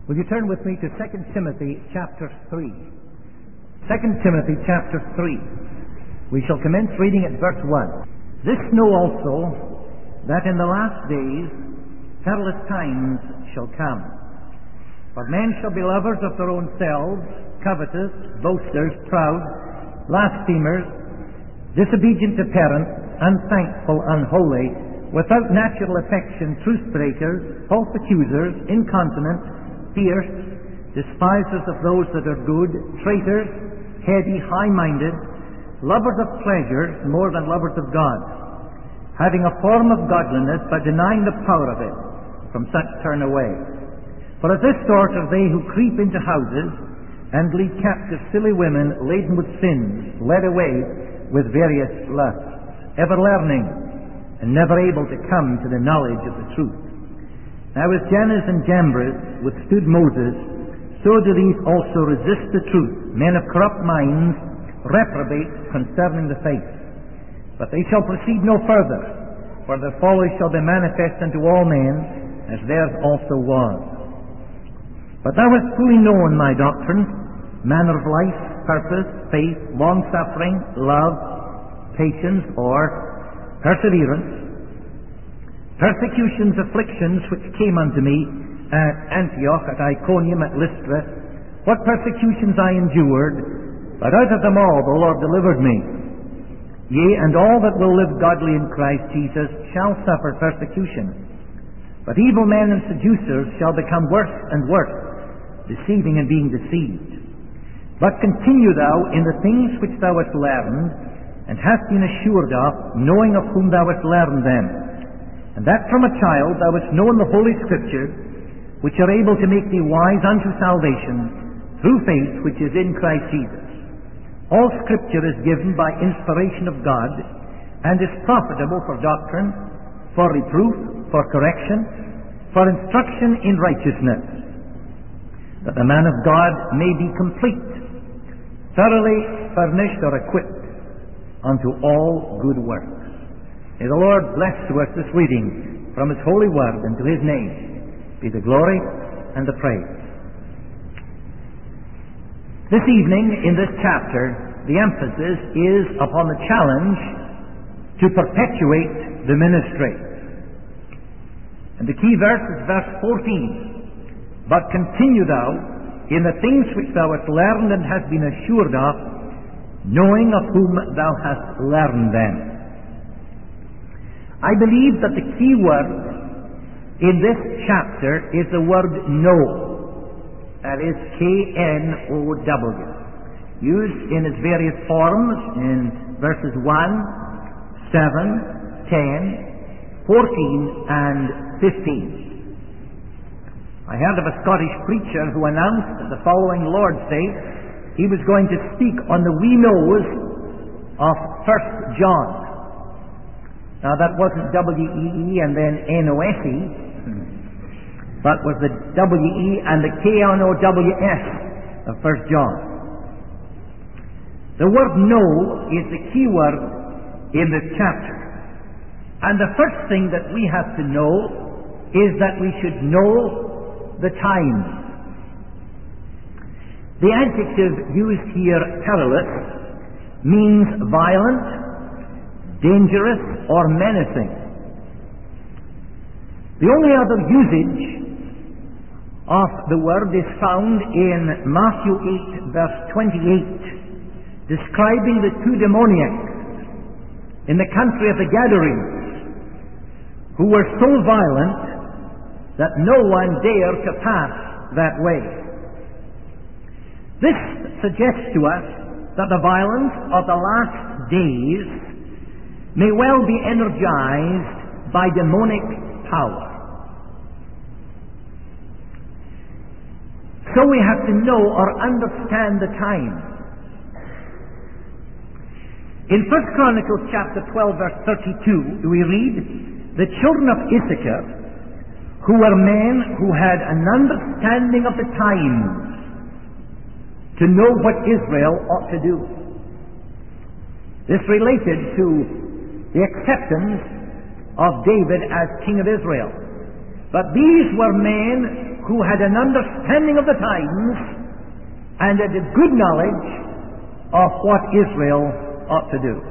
Will you turn with me to 2 Timothy chapter 3? 2 Timothy chapter 3. We shall commence reading at verse 1. This know also, that in the last days perilous times shall come. For men shall be lovers of their own selves, covetous, boasters, proud, blasphemers, disobedient to parents, unthankful, unholy, without natural affection, truth breakers, false accusers, incontinent, fierce, despisers of those that are good, traitors, heady, high-minded, lovers of pleasure more than lovers of God, having a form of godliness but denying the power of it. From such turn away. For of this sort are they who creep into houses and lead captive silly women laden with sins, led away with various lusts, ever learning and never able to come to the knowledge of the truth. Now as Jannes and Jambres withstood Moses, so do these also resist the truth, men of corrupt minds, reprobate concerning the faith. But they shall proceed no further, for their folly shall be manifest unto all men, as theirs also was. But thou hast fully known my doctrine, manner of life, purpose, faith, long-suffering, love, patience, or perseverance, persecutions, afflictions, which came unto me at Antioch, at Iconium, at Lystra, what persecutions I endured, but out of them all the Lord delivered me. Yea, and all that will live godly in Christ Jesus shall suffer persecution. But evil men and seducers shall become worse and worse, deceiving and being deceived. But continue thou in the things which thou hast learned, and hast been assured of, knowing of whom thou hast learned them, and that from a child thou hast known the Holy Scriptures, which are able to make thee wise unto salvation, through faith which is in Christ Jesus. All Scripture is given by inspiration of God, and is profitable for doctrine, for reproof, for correction, for instruction in righteousness, that the man of God may be complete, thoroughly furnished or equipped unto all good works. May the Lord bless to us this reading from His holy word, and to His name be the glory and the praise. This evening, in this chapter, the emphasis is upon the challenge to perpetuate the ministry. And the key verse is verse 14. But continue thou in the things which thou hast learned and hast been assured of, knowing of whom thou hast learned them. I believe that the key word in this chapter is the word know. That is K-N-O-W. Used in its various forms in verses 1, 7, 10, 14, and 15. I heard of a Scottish preacher who announced that the following Lord's Day he was going to speak on the wee nose of 1 John. Now that wasn't W-E-E and then N-O-S-E, but was the W-E and the K-N-O-W-S of 1 John. The word know is the key word in this chapter. And the first thing that we have to know is that we should know the times. The adjective used here, perilous, means violent, dangerous, or menacing. The only other usage of the word is found in Matthew 8, verse 28, describing the two demoniacs in the country of the Gadarenes, who were so violent that no one dared to pass that way. This suggests to us that the violence of the last days may well be energized by demonic power. So we have to know or understand the time. In 1 Chronicles chapter 12 verse 32 we read, the children of Issachar, who were men who had an understanding of the times, to know what Israel ought to do. This related to the acceptance of David as king of Israel. But these were men who had an understanding of the times and had a good knowledge of what Israel ought to do.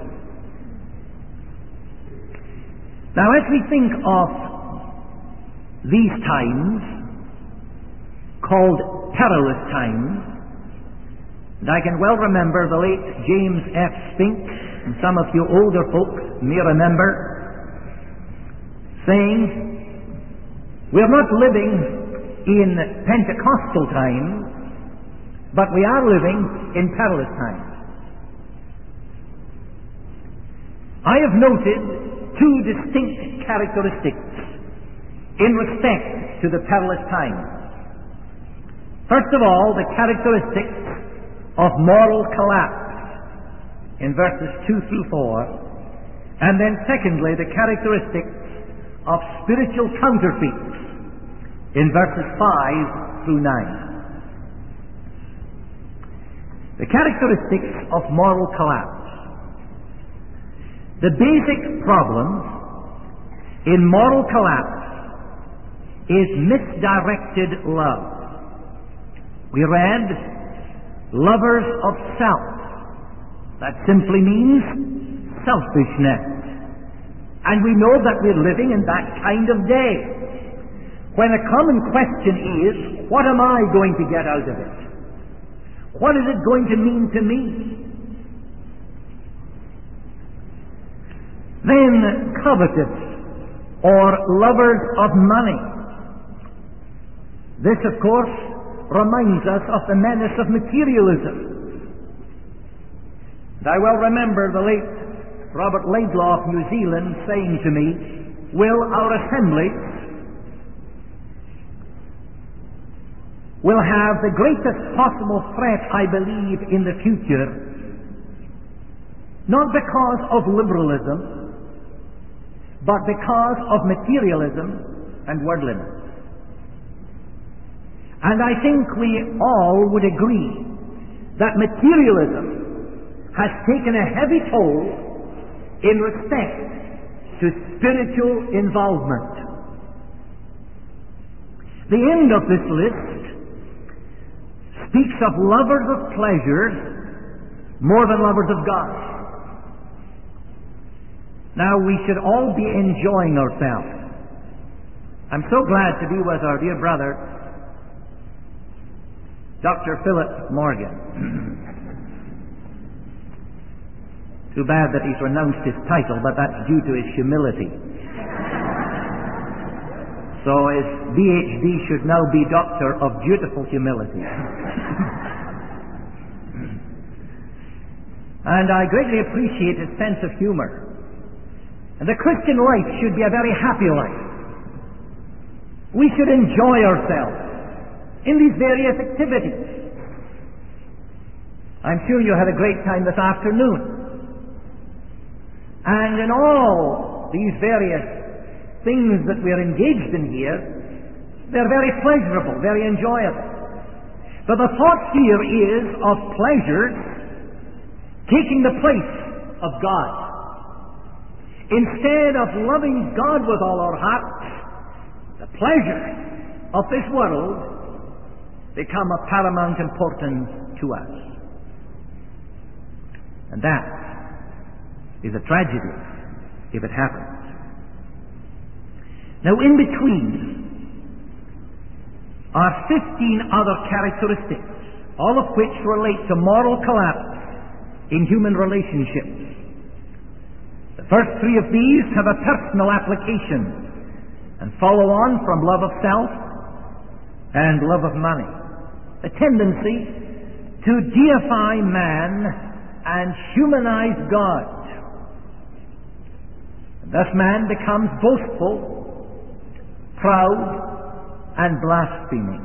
Now, as we think of these times, called perilous times, and I can well remember the late James F. Spink, and some of you older folks may remember, saying, we're not living in Pentecostal times, but we are living in perilous times. I have noted two distinct characteristics in respect to the perilous times. First of all, the characteristics of moral collapse in verses 2 through 4, and then secondly, the characteristics of spiritual counterfeits in verses 5 through 9. The characteristics of moral collapse. The basic problem in moral collapse is misdirected love. We read, lovers of self. That simply means selfishness. And we know that we're living in that kind of day, when a common question is, what am I going to get out of it? What is it going to mean to me? Then covetous, or lovers of money. This, of course, reminds us of the menace of materialism. And I well remember the late Robert Laidlaw of New Zealand saying to me, will our assemblies will have the greatest possible threat, I believe, in the future, not because of liberalism, but because of materialism and worldliness. And I think we all would agree that materialism has taken a heavy toll in respect to spiritual involvement. The end of this list speaks of lovers of pleasures more than lovers of God. Now, we should all be enjoying ourselves. I'm so glad to be with our dear brother, Dr. Philip Morgan. Too bad that he's renounced his title, but that's due to his humility. So his BHD should now be Doctor of Beautiful Humility. And I greatly appreciate his sense of humor. And the Christian life should be a very happy life. We should enjoy ourselves in these various activities. I'm sure you had a great time this afternoon. And in all these various things that we're engaged in here, they're very pleasurable, very enjoyable. But the thought here is of pleasures taking the place of God. Instead of loving God with all our hearts, the pleasures of this world become of paramount importance to us. And that is a tragedy if it happens. Now, in between are 15 other characteristics, all of which relate to moral collapse in human relationships. The first three of these have a personal application and follow on from love of self and love of money. A tendency to deify man and humanize God. And thus man becomes boastful, proud, and blaspheming.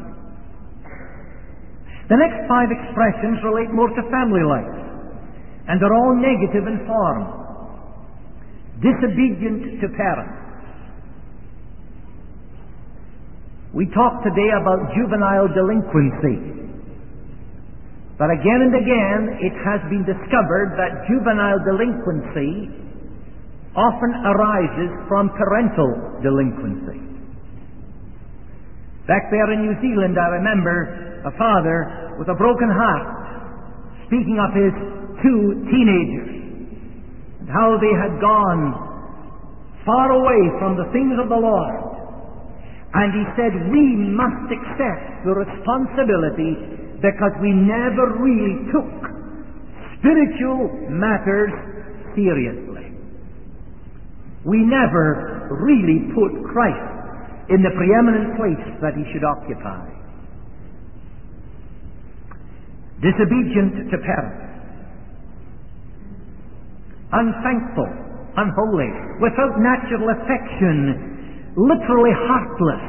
The next 5 expressions relate more to family life, and are all negative in form. Disobedient to parents. We talk today about juvenile delinquency. But again and again, it has been discovered that juvenile delinquency often arises from parental delinquency. Back there in New Zealand, I remember a father with a broken heart speaking of his two teenagers and how they had gone far away from the things of the Lord. And he said, we must accept the responsibility because we never really took spiritual matters seriously. We never really put Christ in the preeminent place that he should occupy. Disobedient to parents, unthankful, unholy, without natural affection, literally heartless.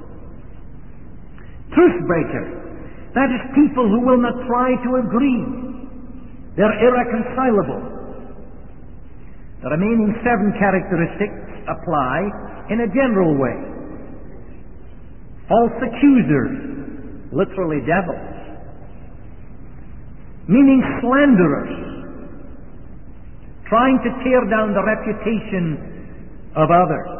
Truth breakers, that is, people who will not try to agree. They're irreconcilable. The remaining 7 characteristics apply in a general way. False accusers, literally devils, meaning slanderers, trying to tear down the reputation of others.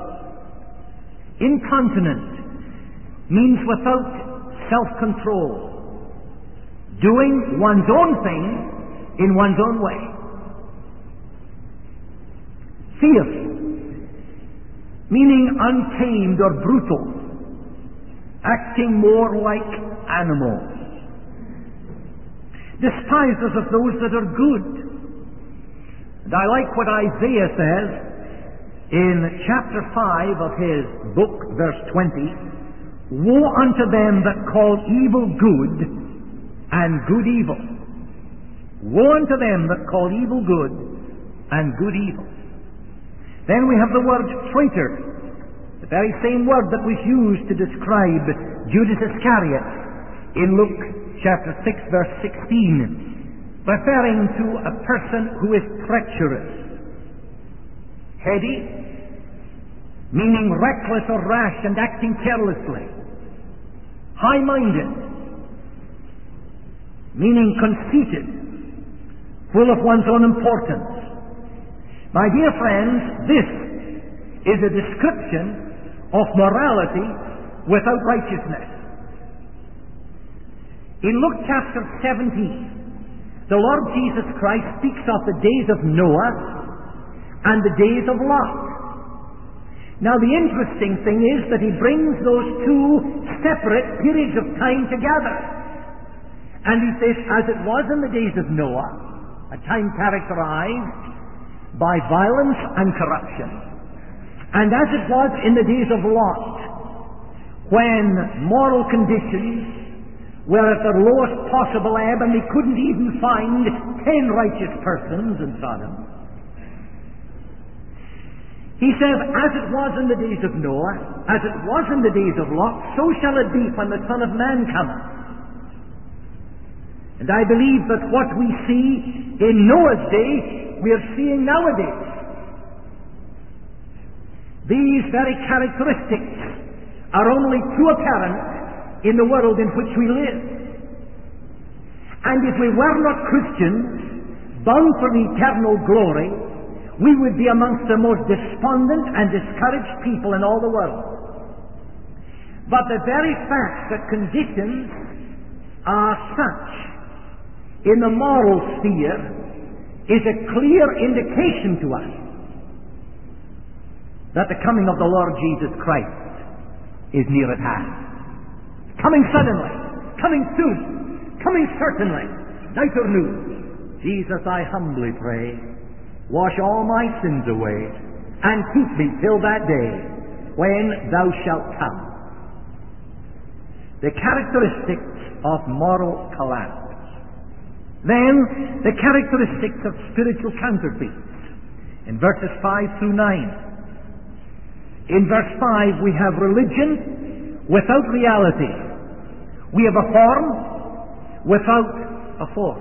Incontinent means without self-control, doing one's own thing in one's own way. Fierce, meaning untamed or brutal, acting more like animals. Despisers of those that are good. And I like what Isaiah says in chapter 5 of his book, verse 20. Woe unto them that call evil good and good evil. Woe unto them that call evil good and good evil. Then we have the word traitor, the very same word that was used to describe Judas Iscariot in Luke chapter 6, verse 16, referring to a person who is treacherous. Heady, meaning reckless or rash and acting carelessly. High-minded, meaning conceited, full of one's own importance. My dear friends, this is a description of morality without righteousness. In Luke chapter 17, the Lord Jesus Christ speaks of the days of Noah and the days of Lot. Now the interesting thing is that he brings those two separate periods of time together. And he says, as it was in the days of Noah, a time characterized by violence and corruption, and as it was in the days of Lot, when moral conditions were at their lowest possible ebb and they couldn't even find 10 righteous persons in Sodom. He says, as it was in the days of Noah, as it was in the days of Lot, so shall it be when the Son of Man cometh. And I believe that what we see in Noah's day, we are seeing nowadays. These very characteristics are only too apparent in the world in which we live. And if we were not Christians, bound for eternal glory, we would be amongst the most despondent and discouraged people in all the world. But the very fact that conditions are such in the moral sphere is a clear indication to us that the coming of the Lord Jesus Christ is near at hand. Coming suddenly, coming soon, coming certainly, night or noon. Jesus, I humbly pray, wash all my sins away, and keep me till that day when thou shalt come. The characteristics of moral collapse. Then, the characteristics of spiritual counterfeits. In verses 5 through 9. In verse 5 we have religion without reality. We have a form without a force.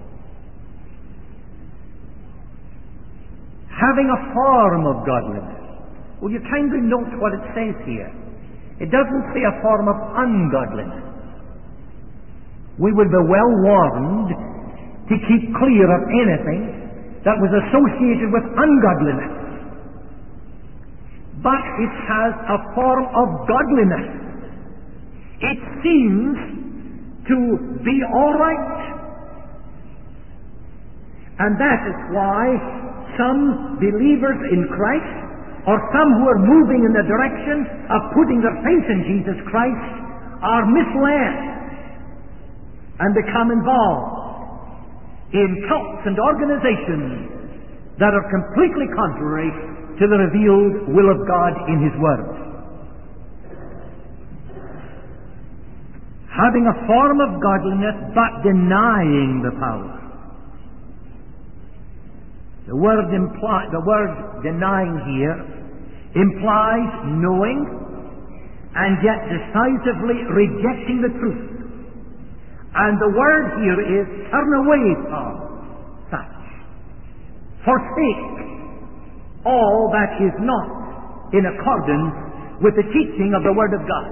Having a form of godliness. Will you kindly note what it says here? It doesn't say a form of ungodliness. We would be well warned to keep clear of anything that was associated with ungodliness. But it has a form of godliness. It seems to be all right. And that is why some believers in Christ, or some who are moving in the direction of putting their faith in Jesus Christ, are misled and become involved in cults and organizations that are completely contrary to the revealed will of God in His Word. Having a form of godliness but denying the power. The word denying here implies knowing and yet decisively rejecting the truth. And the word here is turn away from such. Forsake all that is not in accordance with the teaching of the Word of God.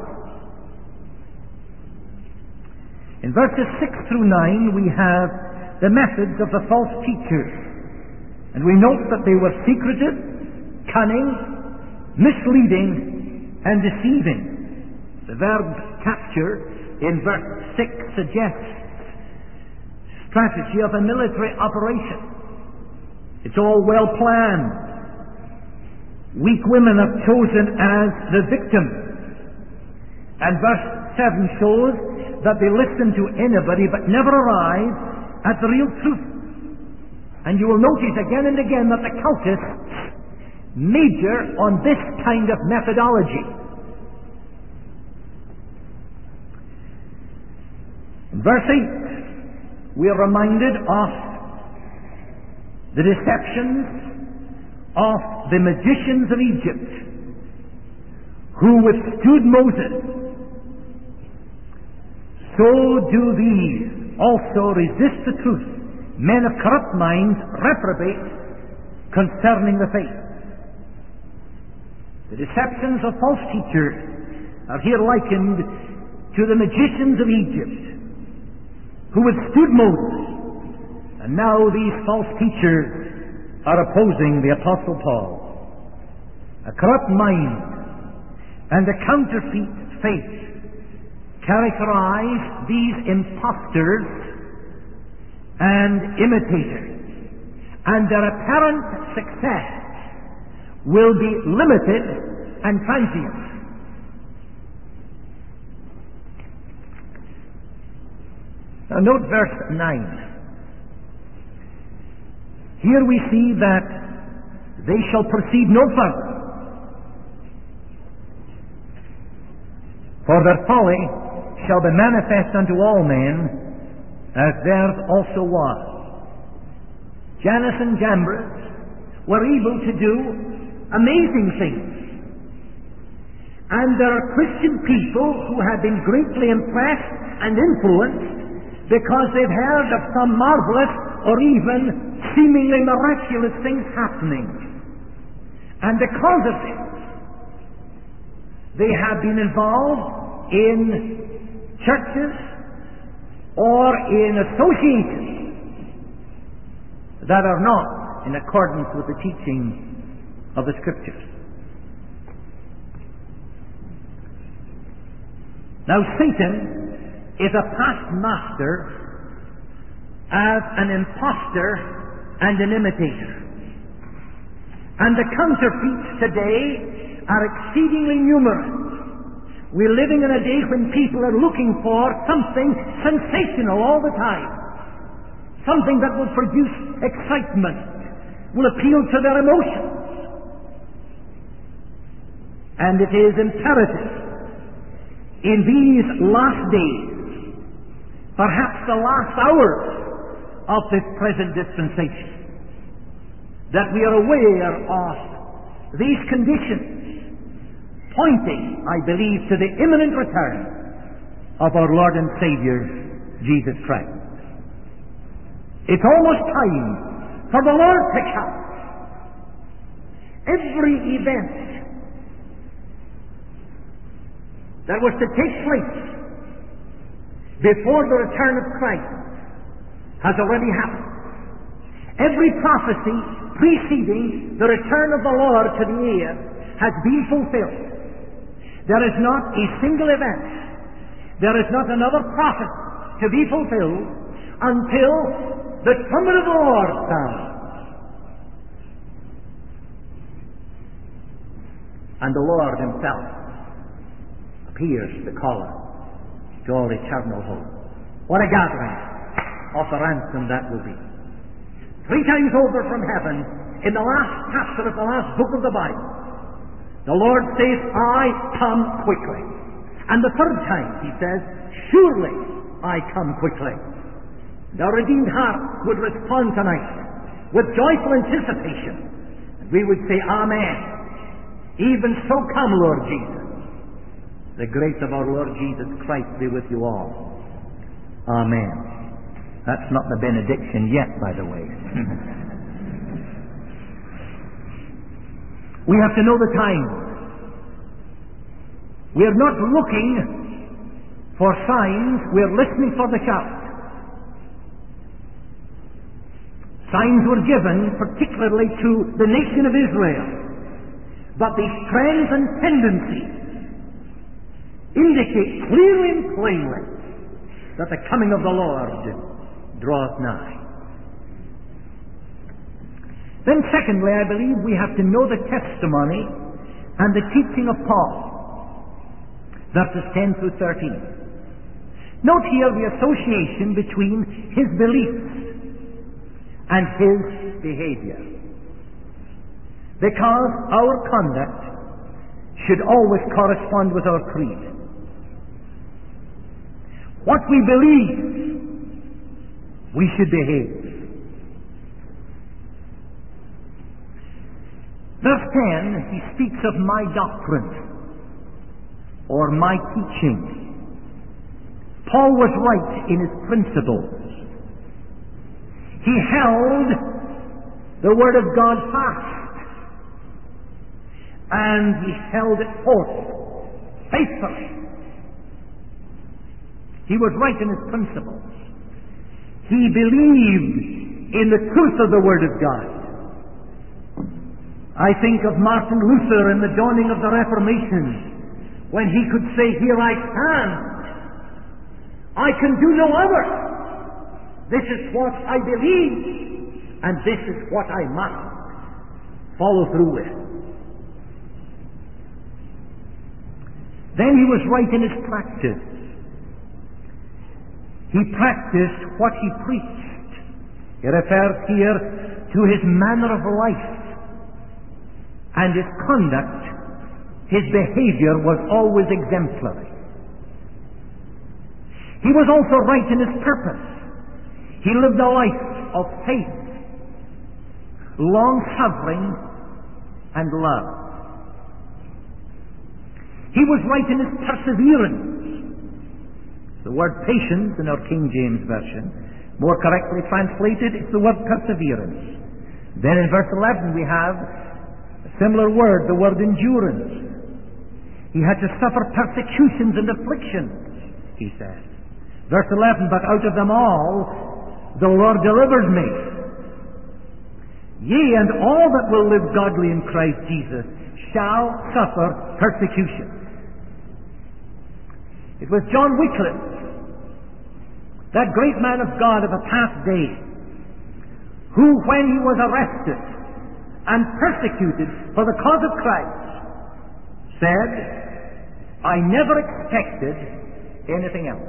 In verses 6 through 9 we have the methods of the false teachers. And we note that they were secretive, cunning, misleading, and deceiving. The verb capture in verse 6 suggests strategy of a military operation. It's all well planned. Weak women are chosen as the victims. And verse 7 shows that they listen to anybody but never arrive at the real truth. And you will notice again and again that the cultists major on this kind of methodology. In verse 8, we are reminded of the deceptions of the magicians of Egypt who withstood Moses. So do these also resist the truth. Men of corrupt minds reprobate concerning the faith. The deceptions of false teachers are here likened to the magicians of Egypt who withstood Moses. And now these false teachers are opposing the Apostle Paul. A corrupt mind and a counterfeit faith characterize these impostors and imitators, and their apparent success will be limited and transient. Now note verse 9. Here we see that they shall proceed no further, for their folly shall be manifest unto all men, as theirs also was. Jannes and Jambres were able to do amazing things. And there are Christian people who have been greatly impressed and influenced because they've heard of some marvelous or even seemingly miraculous things happening. And because of this, they have been involved in churches or in associations that are not in accordance with the teaching of the Scriptures. Now Satan is a past master as an impostor and an imitator. And the counterfeits today are exceedingly numerous. We're living in a day when people are looking for something sensational all the time. Something that will produce excitement, will appeal to their emotions. And it is imperative in these last days, perhaps the last hours of this present dispensation, that we are aware of these conditions pointing, I believe, to the imminent return of our Lord and Savior, Jesus Christ. It's almost time for the Lord to come. Every event that was to take place before the return of Christ has already happened. Every prophecy preceding the return of the Lord to the earth has been fulfilled. There is not a single event There is not another prophet to be fulfilled until the trumpet of the Lord sounds. And the Lord himself appears to call us to all eternal hope. What a gathering of the ransom that will be. 3 times over from heaven, in the last chapter of the last book of the Bible, the Lord says, I come quickly. And the 3rd time he says, surely I come quickly. The redeemed heart would respond tonight with joyful anticipation. And we would say, Amen. Even so come, Lord Jesus. The grace of our Lord Jesus Christ be with you all. Amen. That's not the benediction yet, by the way. We have to know the time. We are not looking for signs, we are listening for the shout. Signs were given particularly to the nation of Israel. But these trends and tendencies indicate clearly and plainly that the coming of the Lord draweth nigh. Then secondly, I believe we have to know the testimony and the teaching of Paul. Verses 10 through 13. Note here the association between his beliefs and his behavior. Because our conduct should always correspond with our creed. What we believe, we should behave. Verse 10, he speaks of my doctrine, or my teaching. Paul was right in his principles. He held the Word of God fast. And he held it forth faithfully. He was right in his principles. He believed in the truth of the Word of God. I think of Martin Luther in the dawning of the Reformation, when he could say, here I stand. I can do no other. This is what I believe, and this is what I must follow through with. Then he was right in his practice. He practiced what he preached. He refers here to his manner of life. And his conduct, his behavior was always exemplary. He was also right in his purpose. He lived a life of faith, long-suffering, and love. He was right in his perseverance. The word patience in our King James Version, more correctly translated, it's the word perseverance. Then in verse 11 we have a similar word, the word endurance. He had to suffer persecutions and afflictions, he says. Verse 11, but out of them all the Lord delivered me. Yea, and all that will live godly in Christ Jesus shall suffer persecution. It was John Wycliffe, that great man of God of a past day, who, when he was arrested and persecuted for the cause of Christ, said, I never expected anything else.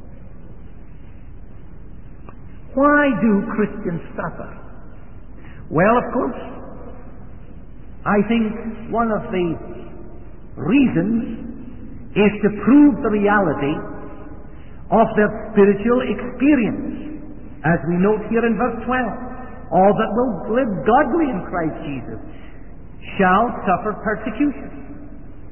Why do Christians suffer? Well, of course, I think one of the reasons is to prove the reality of their spiritual experience. As we note here in verse 12, all that will live godly in Christ Jesus shall suffer persecution.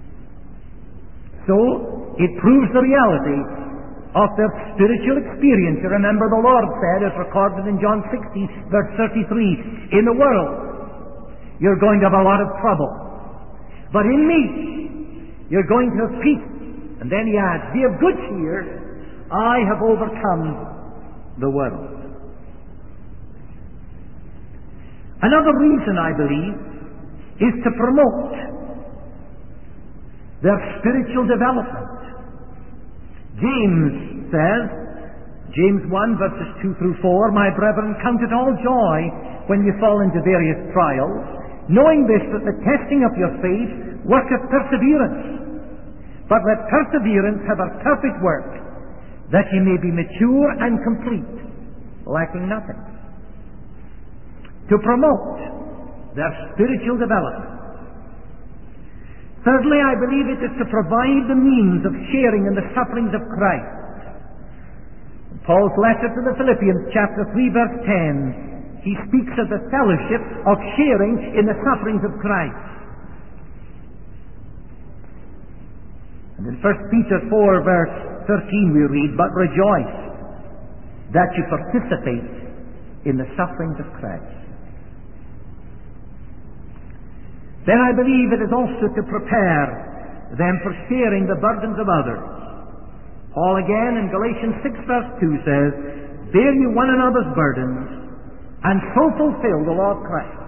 So, it proves the reality of their spiritual experience. You remember the Lord said, as recorded in John 16, verse 33, in the world you're going to have a lot of trouble, but in me you're going to have peace. And then he adds, be of good cheer, I have overcome the world. Another reason, I believe, is to promote their spiritual development. James says, James 1 verses 2 through 4, "My brethren, count it all joy when you fall into various trials, knowing this, that the testing of your faith worketh perseverance. But let perseverance have a perfect work, that ye may be mature and complete, lacking nothing." To promote their spiritual development. Thirdly, I believe it is to provide the means of sharing in the sufferings of Christ. In Paul's letter to the Philippians, chapter 3, verse 10, he speaks of the fellowship of sharing in the sufferings of Christ. And in 1 Peter 4, verse 13, we read, "But rejoice that you participate in the sufferings of Christ." Then I believe it is also to prepare them for sharing the burdens of others. Paul again in Galatians 6 verse 2 says, "Bear you one another's burdens, and so fulfill the law of Christ."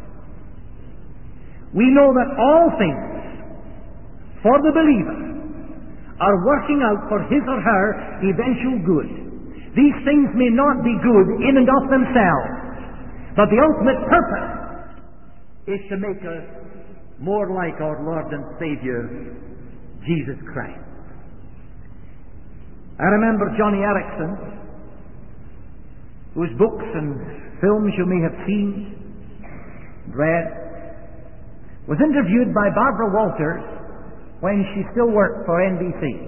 We know that all things for the believer are working out for his or her eventual good. These things may not be good in and of themselves, but the ultimate purpose is to make us more like our Lord and Savior, Jesus Christ. I remember Johnny Erickson, whose books and films you may have seen, read, was interviewed by Barbara Walters when she still worked for NBC.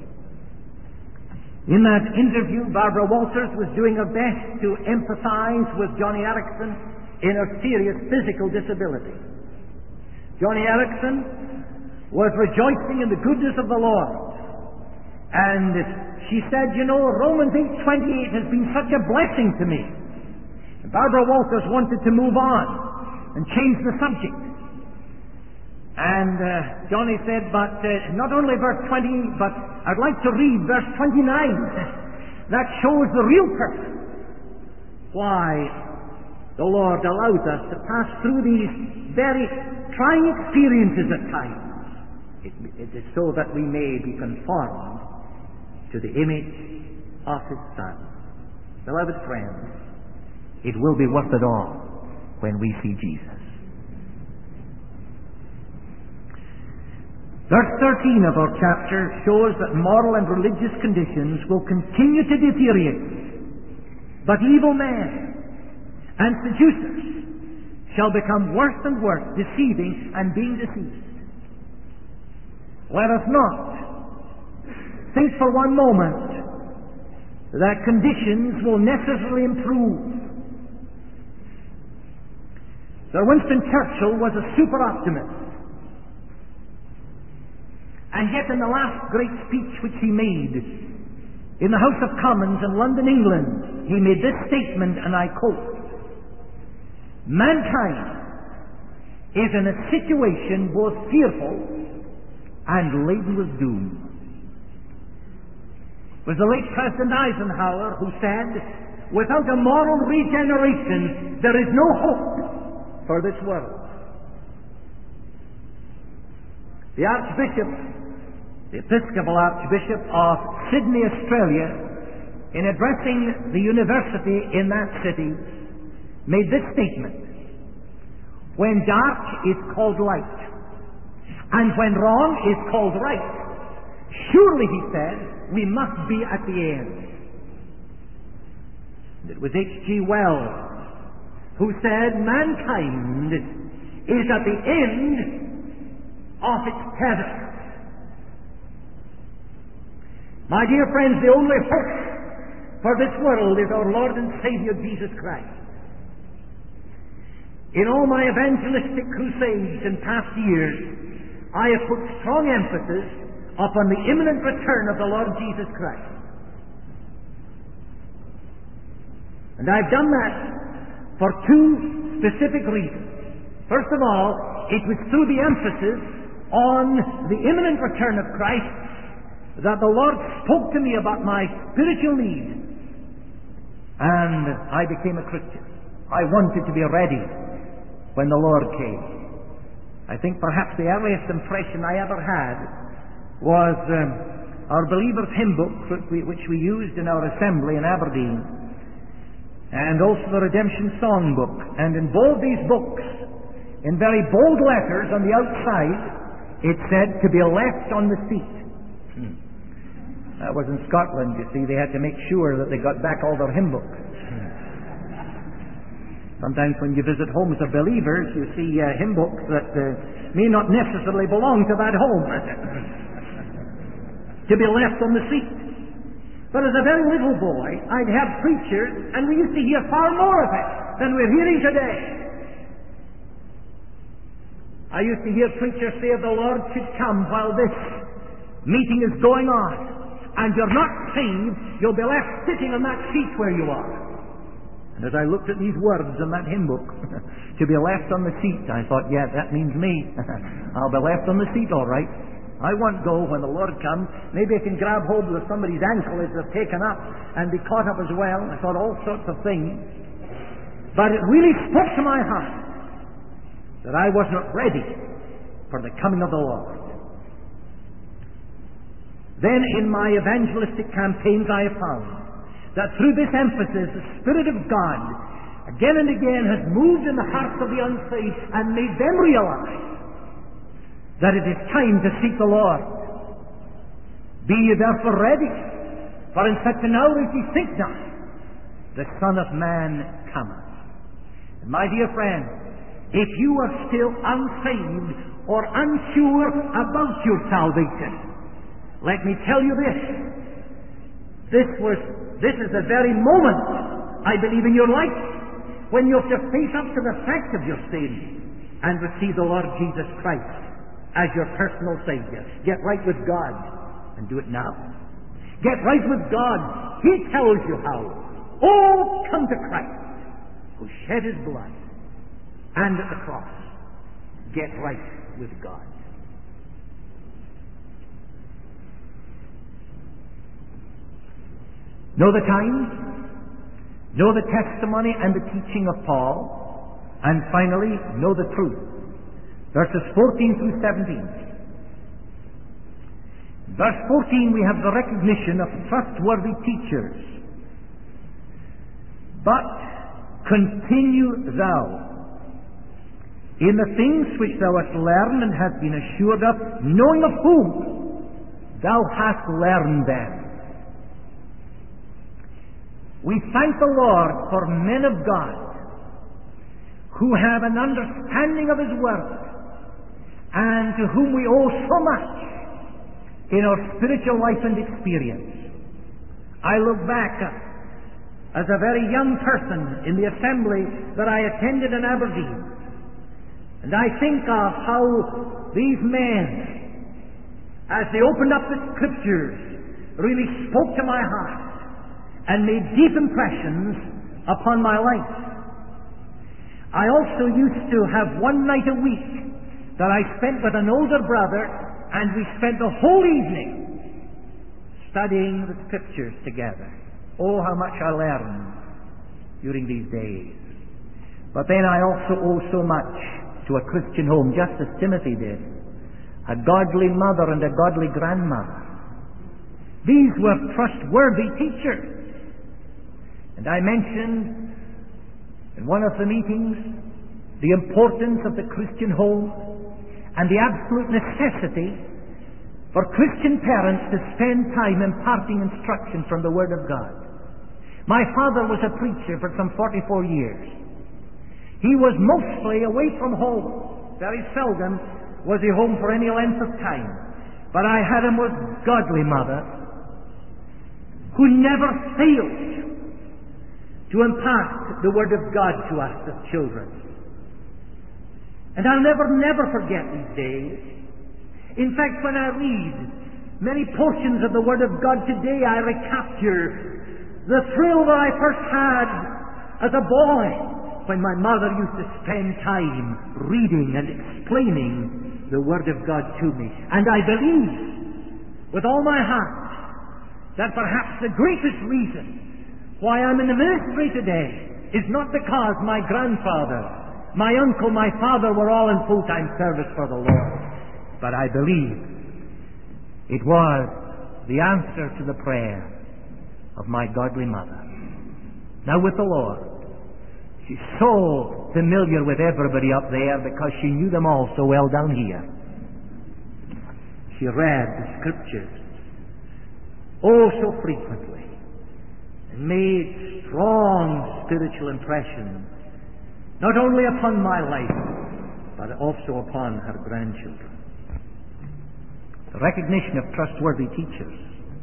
In that interview, Barbara Walters was doing her best to empathize with Johnny Erickson in her serious physical disability. Johnny Erickson was rejoicing in the goodness of the Lord. And she said, "You know, Romans 8:28 has been such a blessing to me." And Barbara Walters wanted to move on and change the subject. And Johnny said, "But not only verse 20, but I'd like to read verse 29. That shows the real purpose why the Lord allows us to pass through these very trying experiences at times. It is so that we may be conformed to the image of His Son." Beloved friends, it will be worth it all when we see Jesus. Verse 13 of our chapter shows that moral and religious conditions will continue to deteriorate, but evil men and seducers shall become worse and worse, deceiving and being deceived. Let us not think for one moment that conditions will necessarily improve. Sir Winston Churchill was a super optimist. And yet in the last great speech which he made in the House of Commons in London, England, he made this statement, and I quote, "Mankind is in a situation both fearful and laden with doom." It was the late President Eisenhower who said, "Without a moral regeneration, there is no hope for this world." The Episcopal Archbishop of Sydney, Australia, in addressing the university in that city, made this statement: "When dark is called light, and when wrong is called right, surely," he said, "we must be at the end." And it was H.G. Wells who said, "Mankind is at the end of its tether." My dear friends, the only hope for this world is our Lord and Savior Jesus Christ. In all my evangelistic crusades in past years, I have put strong emphasis upon the imminent return of the Lord Jesus Christ. And I've done that for two specific reasons. First of all, it was through the emphasis on the imminent return of Christ that the Lord spoke to me about my spiritual need, and I became a Christian. I wanted to be ready when the Lord came. I think perhaps the earliest impression I ever had was our Believers' Hymn Book, which we used in our assembly in Aberdeen, and also the Redemption Songbook. And in both these books, in very bold letters on the outside, it said, to be left on the seat. That was in Scotland, you see. They had to make sure that they got back all their hymn books. Sometimes when you visit homes of believers, you see hymn books that may not necessarily belong to that home. To be left on the seat. But as a very little boy, I'd have preachers, and we used to hear far more of it than we're hearing today. I used to hear preachers say, if the Lord should come while this meeting is going on, and you're not saved, you'll be left sitting on that seat where you are. And as I looked at these words in that hymn book, to be left on the seat, I thought, yeah, that means me. I'll be left on the seat, all right. I won't go when the Lord comes. Maybe I can grab hold of somebody's ankle as they're taken up and be caught up as well. I thought all sorts of things. But it really spoke to my heart that I was not ready for the coming of the Lord. Then in my evangelistic campaigns I have found that through this emphasis the Spirit of God again and again has moved in the hearts of the unsaved and made them realize that it is time to seek the Lord. Be ye therefore ready, for in such an hour as ye think not, the Son of Man cometh. And my dear friend, if you are still unsaved or unsure about your salvation, let me tell you this. This is the very moment, I believe, in your life when you have to face up to the fact of your sin and receive the Lord Jesus Christ as your personal Savior. Get right with God, and do it now. Get right with God. He tells you how. Oh, come to Christ, who shed His blood, and at the cross, get right with God. Know the times, know the testimony and the teaching of Paul, and finally, know the truth. Verses 14 through 17. Verse 14, we have the recognition of trustworthy teachers. But continue thou in the things which thou hast learned and hast been assured of, knowing of whom thou hast learned them. We thank the Lord for men of God who have an understanding of His Word, and to whom we owe so much in our spiritual life and experience. I look back as a very young person in the assembly that I attended in Aberdeen, and I think of how these men, as they opened up the Scriptures, really spoke to my heart and made deep impressions upon my life. I also used to have one night a week that I spent with an older brother, and we spent the whole evening studying the Scriptures together. Oh, how much I learned during these days. But then I also owe so much to a Christian home, just as Timothy did. A godly mother and a godly grandmother. These were trustworthy teachers. And I mentioned in one of the meetings the importance of the Christian home and the absolute necessity for Christian parents to spend time imparting instruction from the Word of God. My father was a preacher for some 44 years. He was mostly away from home. Very seldom was he home for any length of time. But I had a most godly mother who never failed to impart the Word of God to us as children. And I'll never forget these days. In fact, when I read many portions of the Word of God today, I recapture the thrill that I first had as a boy when my mother used to spend time reading and explaining the Word of God to me. And I believe with all my heart that perhaps the greatest reason why I'm in the ministry today is not because my grandfather, my uncle, my father were all in full-time service for the Lord. But I believe it was the answer to the prayer of my godly mother. Now with the Lord, she's so familiar with everybody up there because she knew them all so well down here. She read the Scriptures oh so frequently and made strong spiritual impressions, not only upon my life, but also upon her grandchildren. The recognition of trustworthy teachers.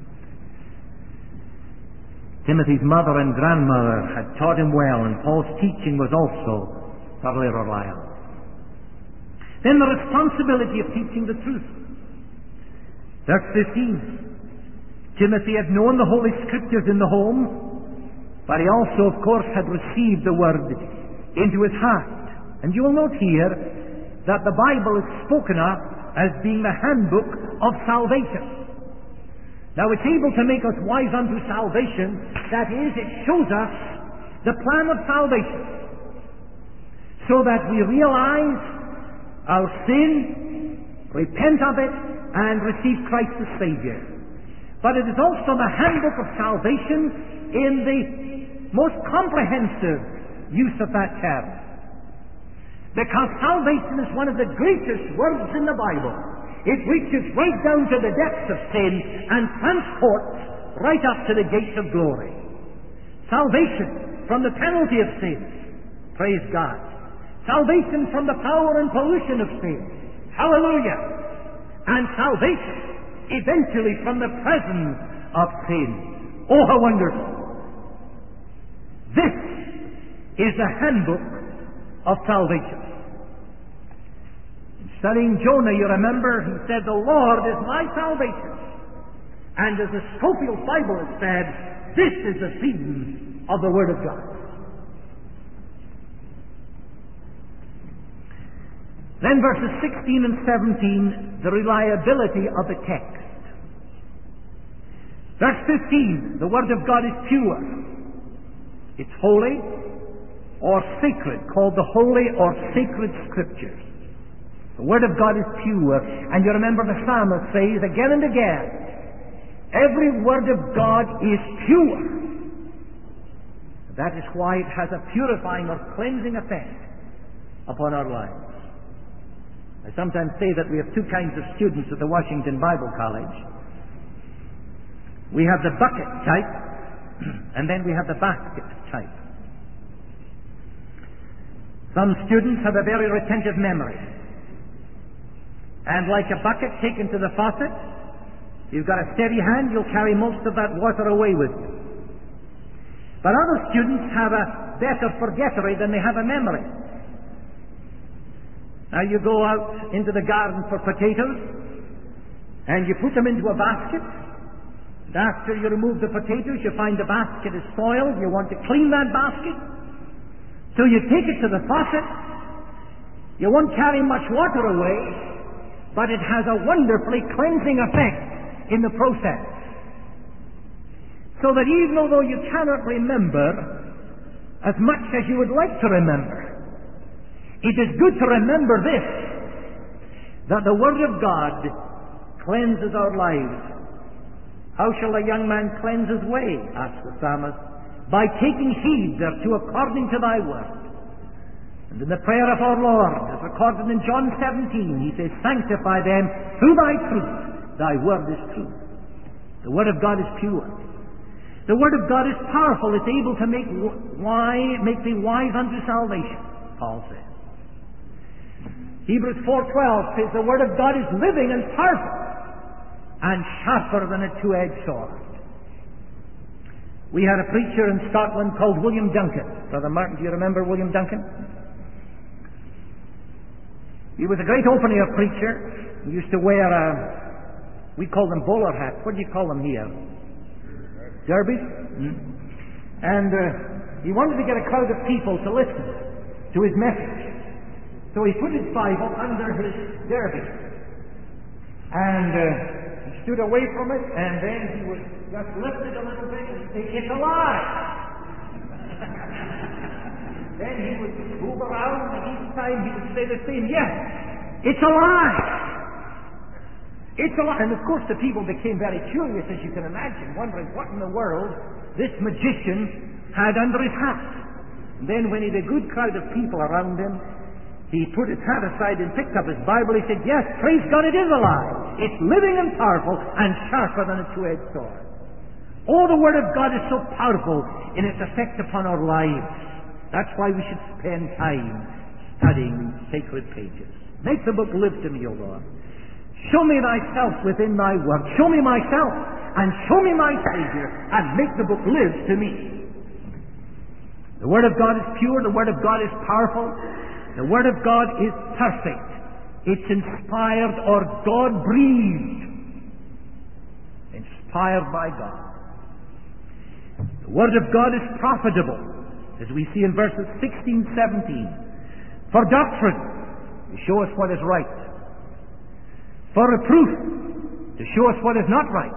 Timothy's mother and grandmother had taught him well, and Paul's teaching was also thoroughly reliable. Then the responsibility of teaching the truth. Verse 15. Timothy had known the Holy Scriptures in the home, but he also, of course, had received the Word into his heart. And you will note here that the Bible is spoken of as being the handbook of salvation. Now, it's able to make us wise unto salvation. That is, it shows us the plan of salvation, so that we realize our sin, repent of it, and receive Christ as Savior. But it is also the handbook of salvation in the most comprehensive use of that term. Because salvation is one of the greatest words in the Bible. It reaches right down to the depths of sin and transports right up to the gates of glory. Salvation from the penalty of sin. Praise God. Salvation from the power and pollution of sin. Hallelujah. And salvation eventually from the presence of sin. Oh, how wonderful. This is the handbook of salvation. Studying Jonah, you remember, he said, "The Lord is my salvation." And as the Scofield Bible has said, this is the season of the Word of God. Then verses 16 and 17, the reliability of the text. Verse 15, the Word of God is pure. It's holy or sacred, called the Holy or Sacred Scriptures. The Word of God is pure. And you remember the psalmist says again and again, every Word of God is pure. That is why it has a purifying or cleansing effect upon our lives. I sometimes say that we have two kinds of students at the Washington Bible College. We have the bucket type, and then we have the basket type. Some students have a very retentive memory. And like a bucket taken to the faucet, you've got a steady hand, you'll carry most of that water away with you. But other students have a better forgettery than they have a memory. Now you go out into the garden for potatoes, and you put them into a basket. And after you remove the potatoes, you find the basket is soiled. You want to clean that basket. So you take it to the faucet. You won't carry much water away, but it has a wonderfully cleansing effect in the process. So that even though you cannot remember as much as you would like to remember, it is good to remember this, that the Word of God cleanses our lives. How shall a young man cleanse his way? Asked the psalmist. By taking heed thereto according to thy word. And in the prayer of our Lord, as recorded in John 17, he says, "Sanctify them through thy truth. Thy word is truth." The Word of God is pure. The Word of God is powerful. It's able to make thee wise unto salvation, Paul says. Hebrews 4:12 says the Word of God is living and powerful and sharper than a two-edged sword. We had a preacher in Scotland called William Duncan. Brother Martin, do you remember William Duncan? He was a great open-air preacher. He used to wear we call them bowler hats. What do you call them here? Derbies? And he wanted to get a crowd of people to listen to his message. So he put his Bible under his derby. And he stood away from it, and then he would just lift it a little bit and say, "It's alive!" Then he would move around, and each time he would say the same, "Yes, it's alive!" It's a lot. And of course the people became very curious, as you can imagine, wondering what in the world this magician had under his hat. And then when he had a good crowd of people around him, he put his hat aside and picked up his Bible. He said, yes, praise God, it is alive. It's living and powerful and sharper than a two-edged sword. Oh, the Word of God is so powerful in its effect upon our lives. That's why we should spend time studying these sacred pages. Make the book live to me, O Lord. Show me thyself within thy word. Show me myself and show me my Savior and make the book live to me. The Word of God is pure. The Word of God is powerful. The Word of God is perfect. It's inspired or God-breathed. Inspired by God. The Word of God is profitable, as we see in verses 16, 17. For doctrine, to show us what is right. For reproof, to show us what is not right.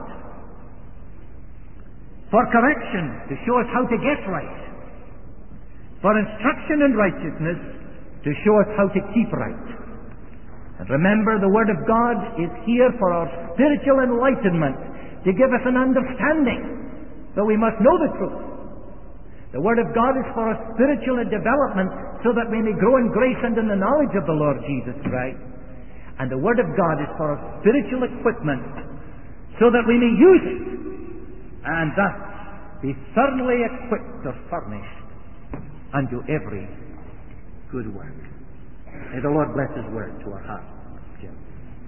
For correction, to show us how to get right. For instruction in righteousness, to show us how to keep right. And remember, the Word of God is here for our spiritual enlightenment, to give us an understanding, so we must know the truth. The Word of God is for our spiritual development, so that we may grow in grace and in the knowledge of the Lord Jesus Christ. And the Word of God is for our spiritual equipment, so that we may use it, and thus be thoroughly equipped or furnished unto every good work. May the Lord bless His Word to our hearts. Jim.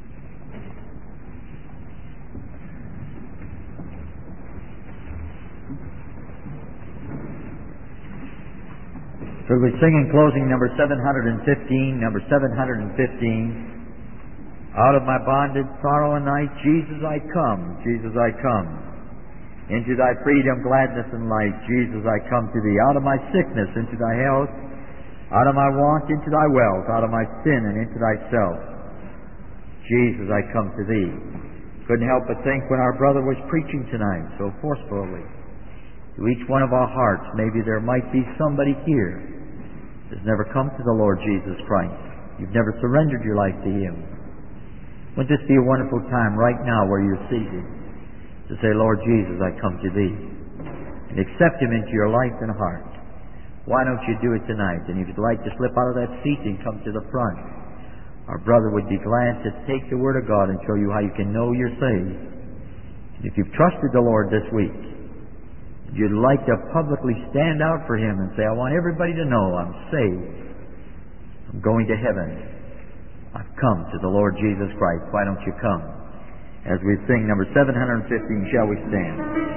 So we're singing closing number 715, number 715. Out of my bondage, sorrow, and night, Jesus, I come, Jesus, I come. Into thy freedom, gladness, and light, Jesus, I come to thee. Out of my sickness, into thy health. Out of my want, into thy wealth. Out of my sin, and into thyself. Jesus, I come to thee. Couldn't help but think when our brother was preaching tonight so forcefully, to each one of our hearts, maybe there might be somebody here that's never come to the Lord Jesus Christ. You've never surrendered your life to Him. Wouldn't this be a wonderful time right now where you're seated to say, Lord Jesus, I come to Thee, and accept Him into your life and heart? Why don't you do it tonight? And if you'd like to slip out of that seat and come to the front, our brother would be glad to take the Word of God and show you how you can know you're saved. And if you've trusted the Lord this week, and you'd like to publicly stand out for Him and say, I want everybody to know I'm saved, I'm going to heaven, I've come to the Lord Jesus Christ. Why don't you come? As we sing number 715, shall we stand?